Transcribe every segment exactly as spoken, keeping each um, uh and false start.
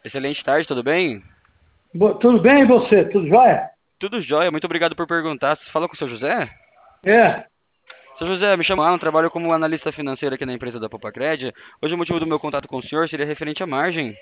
Excelente tarde, tudo bem? Bo- Tudo bem, e você? Tudo jóia? Tudo jóia, muito obrigado por perguntar. Você falou com o seu José? É, Seu José, me chamo Alan, trabalho como analista financeiro aqui na empresa da Popacred. Hoje o motivo do meu contato com o senhor seria referente à margem.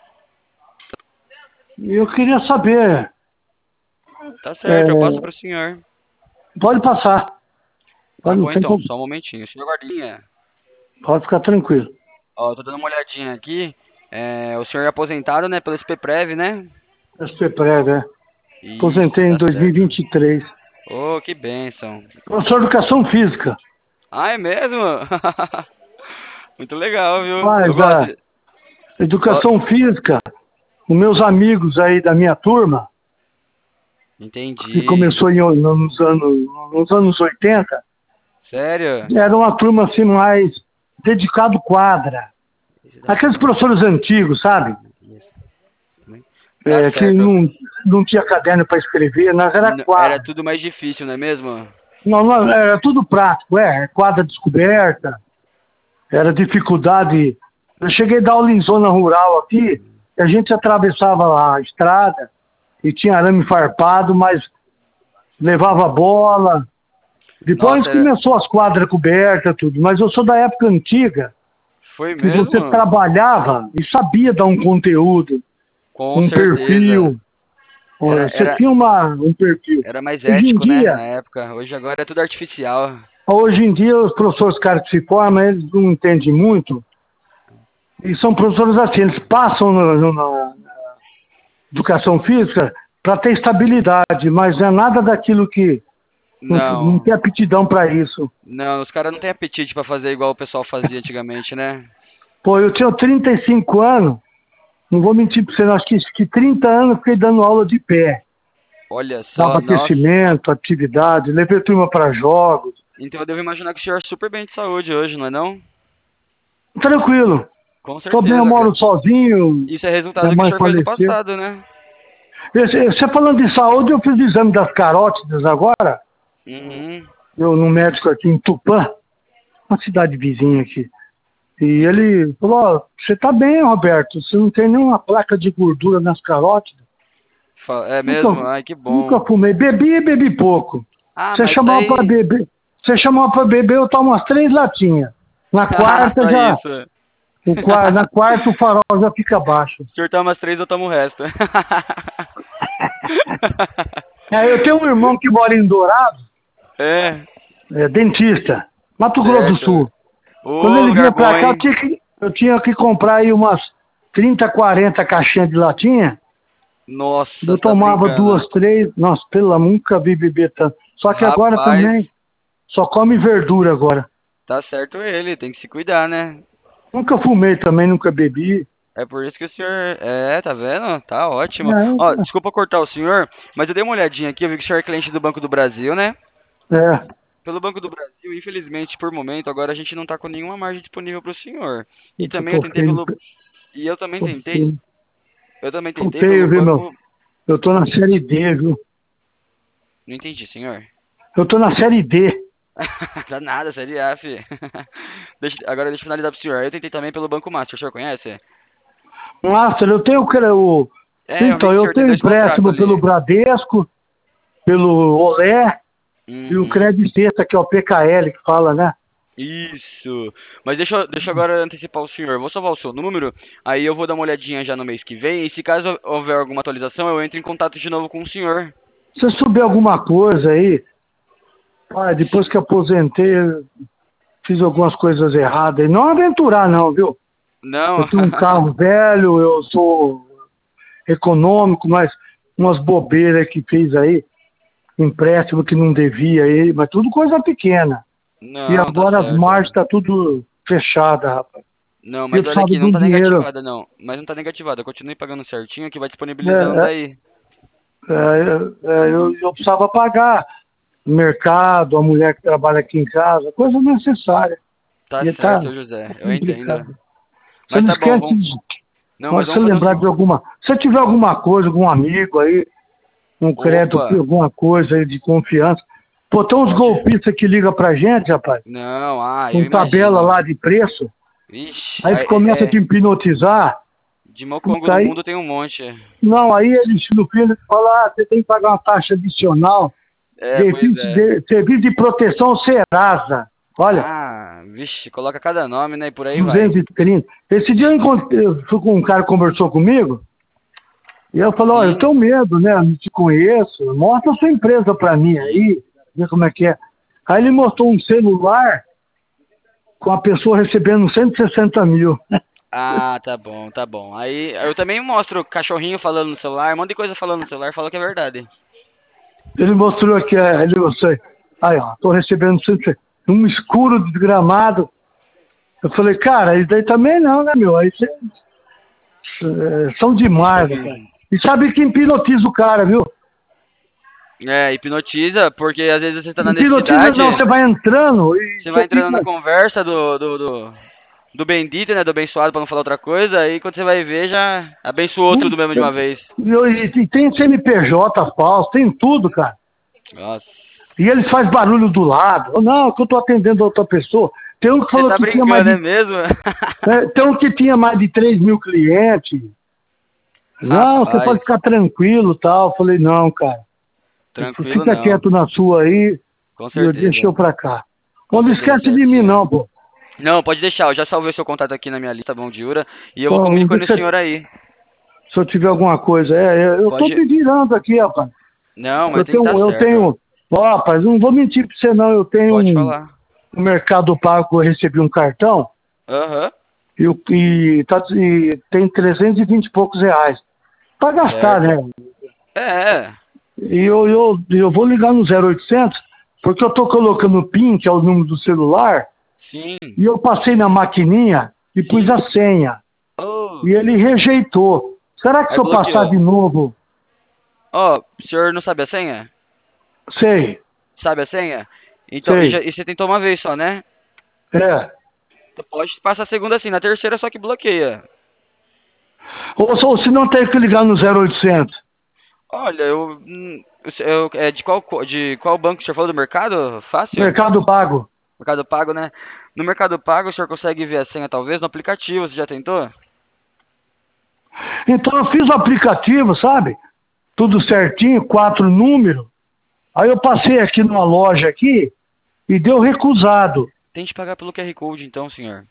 eu queria saber. Tá certo, eu passo é, para o senhor. Pode passar, Tá pode, não bom tem então, problema. só um momentinho. Senhor Guardinha, Pode ficar tranquilo. ó, tô dando uma olhadinha aqui. É, o senhor é aposentado, né, pelo S P Prev, né? S P Prévio, é. Isso, Aposentei em tá certo. dois mil e vinte e três. Ô, que bênção. Professor de Educação Física. Ah, é mesmo? Muito legal, viu? Eu Mas gosto. a de- go- Educação Física, os meus amigos aí da minha turma, que Entendi. começou em, nos, anos, nos anos oitenta, Sério? era uma turma assim mais dedicado quadra. Aqueles professores antigos, sabe? Tá É, que certo. não, não tinha caderno para escrever, nós era N- Era quadra. tudo mais difícil, não é mesmo? Não, não, era tudo prático, é, quadra descoberta, era dificuldade. Eu cheguei a dar aula em zona rural aqui, e a gente atravessava a estrada e tinha arame farpado, mas levava bola. Depois Nossa, era... começou as quadras cobertas, tudo. Mas eu sou da época antiga, foi que você mesmo? trabalhava e sabia dar um conteúdo, Com um certeza. perfil. Era, Você era, tinha uma, um perfil. era mais Hoje em ético, né? dia, Na época. Hoje agora é tudo artificial. Hoje em dia, os professores caras que se formam, eles não entendem muito. E são professores assim, eles passam no- no- na educação física para ter estabilidade, mas não é nada daquilo que não, não Não. tem aptidão para isso. Não, os caras não têm apetite pra fazer igual o pessoal fazia antigamente, né? Pô, eu tinha trinta e cinco anos, não vou mentir para você, não, acho que, que trinta anos eu fiquei dando aula de pé. Olha Dava só, nossa. aquecimento, atividade, levei turma para jogos. Então eu devo imaginar que o senhor é super bem de saúde hoje, não é não? Tranquilo. Com Estou bem, eu certeza. moro sozinho, Isso é resultado minha do que o mãe senhor fez no faleceu. passado, né? Esse- Você falando de saúde, eu fiz o exame das carótidas agora. Uhum. Eu num médico aqui em Tupã, uma cidade vizinha aqui. E ele falou, ó, você tá bem, Roberto, você não tem nenhuma placa de gordura nas carótidas. Fa- É Nunca, mesmo? Ai, que nunca bom. fumei, bebi e bebi pouco. Ah, Você mas chamava pra daí. beber, você chamava pra beber, eu tomo umas três latinhas. Na Ah, quarta só já, isso. o, qua- na quarta o farol já fica baixo. O senhor toma as três, eu tomo o resto. É, eu tenho um irmão que mora em Dourado, É, é dentista, Mato Grosso do certo. Sul. Quando Ô, ele lugar vinha pra bom, cá, eu hein? tinha que, eu tinha que comprar aí umas trinta, quarenta caixinhas de latinha. Nossa, Eu você tá tomava brincando. duas, três. Nossa, pelo amor, nunca vi beber tanto. Só que agora Rapaz, também só come verdura agora. tá certo ele, tem que se cuidar, né? Nunca fumei também, nunca bebi. É por isso que o senhor. É, tá vendo? Tá ótimo. Ó, É, desculpa cortar o senhor, mas eu dei uma olhadinha aqui, eu vi que o senhor é cliente do Banco do Brasil, né? é, Pelo Banco do Brasil, infelizmente, por momento, agora a gente não tá com nenhuma margem disponível pro senhor. E eu tô, também eu tô tentei feio, pelo. E eu também tô tentei. feio, Eu também tô tentei pelo feio, viu, meu? banco. Eu tô na série D, viu? Não entendi, senhor. Eu tô na série D. Dá nada, série A, fi. Deixa, agora deixa eu finalizar pro senhor. Eu tentei também pelo Banco Master, o senhor conhece? Nossa, eu tenho o que- o. É, eu vi Então, que o eu senhor tem tenho dois contratos empréstimo pelo ali. Bradesco, pelo Olé e o Uhum. Crédito Sexta, que é o P K L que fala, né? Isso. Mas deixa, eu- deixa eu agora antecipar o senhor. Eu vou salvar o seu número, aí eu vou dar uma olhadinha já no mês que vem. E se caso houver alguma atualização, eu entro em contato de novo com o senhor. Se souber alguma coisa aí, ah, depois que aposentei, eu fiz algumas coisas erradas. Não aventurar não, viu? Eu Não? tenho um carro velho, eu sou econômico, mas umas bobeiras que fiz aí, empréstimo que não devia aí, mas tudo coisa pequena. E Não, tá agora as certo. margens tá tudo fechada, rapaz. Não, E eu mas olha precisava aqui, de não um tá dinheiro. negativada, não. Mas não tá negativada. Continue pagando certinho que vai disponibilizando É, aí. é, é, é, eu, eu precisava pagar mercado, a mulher que trabalha aqui em casa, coisa necessária. Tá E tá, certo, José. tá Eu entendo. complicado. Você Mas não tá bom, esquece vamos. de, Não, na hora mas que você vamos fazer o lembrar de seguinte. alguma. Se tiver alguma coisa, algum amigo aí, um crédito, Opa, alguma coisa aí de confiança. Pô, tem uns pode. golpistas que ligam pra gente, rapaz, Não, ah, eu com tabela imagino. lá de preço, Vixe, aí aí, eles é, começam a te é, hipnotizar, De mocongo Tá no aí. mundo tem um monte. Não, aí eles no fim eles falam, ah, você tem que pagar uma taxa adicional. É, pois Serviço é. de, serviço de proteção Serasa. Olha, Ah, vixe, coloca cada nome, né? E por aí vai. duzentos e trinta. Esse dia eu, encontrei, eu fui com um cara que conversou comigo, e eu falei, olha, eu Sim. tenho medo, né? Eu não te conheço, mostra a sua empresa pra mim aí, ver como é que é. Aí ele mostrou um celular com a pessoa recebendo cento e sessenta mil. Ah, tá bom, tá bom. Aí eu também mostro cachorrinho falando no celular, um monte de coisa falando no celular, fala que é verdade. Ele mostrou aqui, é, ele mostrou, aí ó, tô recebendo cento e sessenta, um escuro desgramado. Eu falei, cara, isso daí também não, né, meu? Aí cê, é, são demais, né, cara? E sabe que hipnotiza o cara, viu? É, hipnotiza, porque às vezes você tá na Hipnotiza necessidade, não, você vai entrando e você vai você entrando na fica. conversa do, do, do, do bendito, né? Do abençoado, pra não falar outra coisa, aí quando você vai ver, já abençoou tudo mesmo de uma vez. E, e, e tem C N P J falso, tem tudo, cara. Nossa. E ele faz barulho do lado. Não, que eu tô atendendo outra pessoa. Tem um que Você falou tá que tinha mais brincando, é de. mesmo? É, tem um que tinha mais de três mil clientes. Não, você Rapaz, pode ficar tranquilo e tal. Eu falei, não, cara. tranquilo Fica não, quieto na sua aí com e eu deixo certeza. eu pra cá. Com Não certeza, esquece de mim, certinho. não, pô. Não, pode deixar, eu já salvei seu contato aqui na minha lista, bom de Ura, e eu vou Pô, não comunicando o deixa- senhor aí. se eu tiver alguma coisa. É, é, eu tô Pode. te virando aqui, rapaz. Não, mas Eu tem que tenho, estar eu certo. tenho. Ó, rapaz, não vou mentir pra você, não. Eu tenho Pode um, falar. um Mercado Pago, eu recebi um cartão Aham, e, o- e, tá, e tem trezentos e vinte e poucos reais. Pra gastar, certo. né? É, é. E eu, eu, eu vou ligar no zero oitocentos, porque eu tô colocando o PIN, que é o número do celular, Sim, e eu passei na maquininha e pus sim. a senha. Oh, E ele rejeitou. Será que aí se eu passar bloqueou. de novo? Ó, o senhor não sabe a senha? Sei, Sabe a senha? Então, e, já, sei. e você tentou uma vez só, né? É. Então pode passar a segunda assim, na terceira só que bloqueia. Ou, ou se não tem que ligar no zero oitocentos. Olha, eu, hum, eu, eu- é de qual co- de qual banco o senhor falou do mercado? Fácil? Mercado Pago. Mercado Pago, né? No Mercado Pago o senhor consegue ver a senha talvez no aplicativo, você já tentou? Então eu fiz o aplicativo, sabe? Tudo certinho, quatro números. Aí eu passei aqui numa loja aqui e deu recusado. Tente pagar pelo Q R Code então, senhor.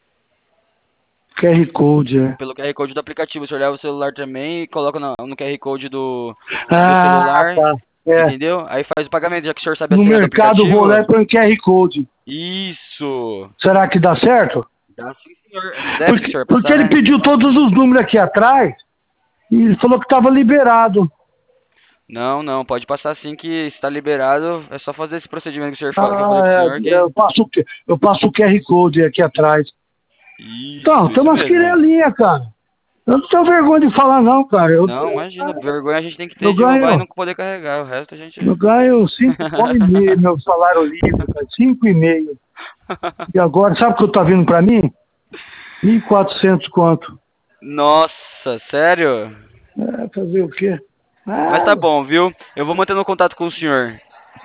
Q R Code, é. Pelo Q R Code do aplicativo, o senhor leva o celular também e coloca no, no Q R Code do, do Ah, celular, tá. É. entendeu? Aí faz o pagamento, já que o senhor sabe a No senha do mercado vou lá e aplicativo. põe Q R Code. Isso! Será que dá certo? Dá sim, senhor. É no débito que o Porque, senhor porque passar, ele né? pediu todos os números aqui atrás e ele falou que estava liberado. Não, não, pode passar sim que está liberado. É só fazer esse procedimento que o senhor fala, que eu falei pro Ah, senhor é, que. eu, passo, o Q- eu passo o Q R Code aqui atrás. Então, Isso, tem isso umas mesmo. quirelinhas, cara. Eu não tenho vergonha de falar, não, cara. Eu, Não, imagina, vergonha a gente tem que ter eu de roubar e ganho, não poder carregar. O resto a gente. eu ganho cinco pau e meio, meu salário livre, cara. Cinco e meio. E agora, sabe o que eu tá vindo pra mim? Mil e quatrocentos conto. Nossa, sério? É, fazer o quê? Mas Ah, tá bom, viu? Eu vou mantendo contato com o senhor.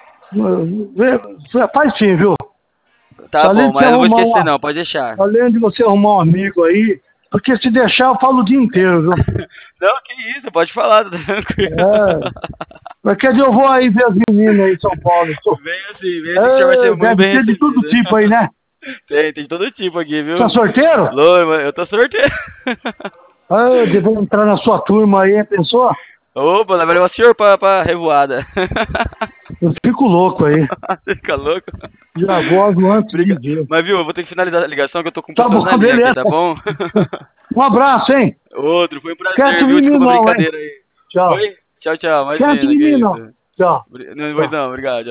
vê- faz sim, viu? Tá Além bom, de você mas eu não vou arrumar esquecer uma, não, pode deixar. além de você arrumar um amigo aí, porque se deixar eu falo o dia inteiro, viu? Não, que isso, pode falar, tá tranquilo. É. Mas quer dizer, eu vou aí ver as meninas aí em São Paulo. Pô. Vem assim, vem assim que o senhor vai É, ser muito deve bem ter de todo recebido. tipo aí, né? Tem, tem todo tipo aqui, Tá viu? sorteiro? Lô, mas eu tô sorteiro. Ah, eu devo entrar na sua turma aí, hein, pensou? Opa, vai levar o senhor pra, pra revoada. Eu fico louco aí. Você fica louco? Já gosto antes de Briga. ver. Mas viu, eu vou ter que finalizar a ligação que eu tô com Tá pessoas bom, na linha aqui, beleza. tá bom? Um abraço, hein? Outro, foi um Esquece prazer, de viu? mim Desculpa a não, hein? brincadeira aí. Tchau. Oi? Tchau, tchau, Esquece imagina, de que mim não. isso. Tchau. Não, pois Tchau. não, obrigado.